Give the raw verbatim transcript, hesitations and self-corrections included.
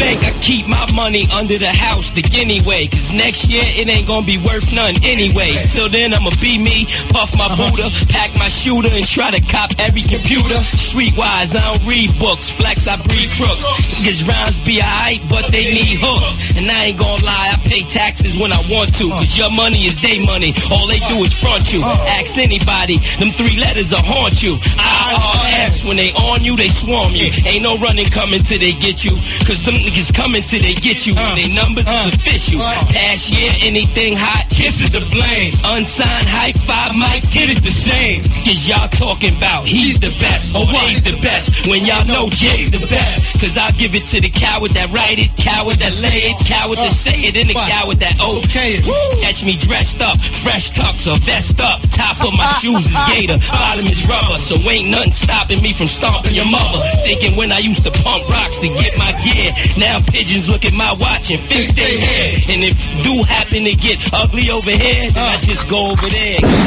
think I keep my money under the house the guinea way? Cause next year it ain't gonna be worth none anyway. Till then I'ma be me, puff my Buddha, pack my shooter, and try to cop every computer. Streetwise, I don't read books, flex, I breed crooks. Cause rhymes be alright, but they need hooks. And I ain't gonna lie, I pay taxes when I want to. Cause your money is they money, all they do is front you. Ask anybody, them three letters will haunt you. I R S, when they on you, they swarm you. Ain't no running coming till they get you. Cause them niggas coming till they get you. When they numbers is official. Past year, anything hot, kisses the blame. Unsigned hype, five mics, hit it the same. Cause y'all talking about he's the best, or A's the best, when y'all know Jay's the best. Cause I'll give it to the coward that write it, coward that lay it, coward that say it, and the coward that okay it. Catch me dressed up, fresh tux or vest up. Top of my shoes is gator, bottom is rubber. So ain't nothing stopping me from stomping your mother. Thinking when I used to pump rocks to get my gear, now pigeons look at my watch and fix their hair. And if do happen to get ugly over here, then I just go over there.